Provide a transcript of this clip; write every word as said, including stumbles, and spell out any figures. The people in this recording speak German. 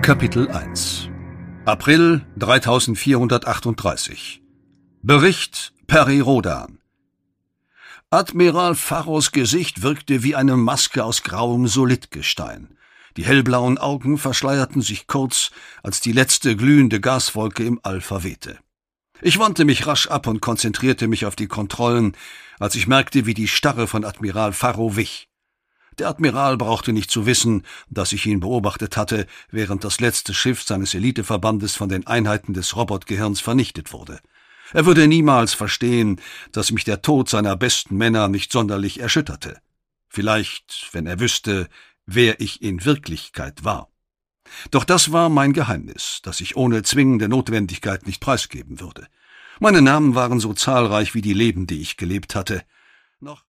Kapitel eins April dreitausendvierhundertachtunddreißig Bericht Peri Rodan. Admiral Farros Gesicht wirkte wie eine Maske aus grauem Solidgestein. Die hellblauen Augen verschleierten sich kurz, als die letzte glühende Gaswolke im All verwehte. Ich wandte mich rasch ab und konzentrierte mich auf die Kontrollen, als ich merkte, wie die Starre von Admiral Farro wich. Der Admiral brauchte nicht zu wissen, dass ich ihn beobachtet hatte, während das letzte Schiff seines Eliteverbandes von den Einheiten des Robotgehirns vernichtet wurde. Er würde niemals verstehen, dass mich der Tod seiner besten Männer nicht sonderlich erschütterte. Vielleicht, wenn er wüsste, wer ich in Wirklichkeit war. Doch das war mein Geheimnis, das ich ohne zwingende Notwendigkeit nicht preisgeben würde. Meine Namen waren so zahlreich wie die Leben, die ich gelebt hatte. Noch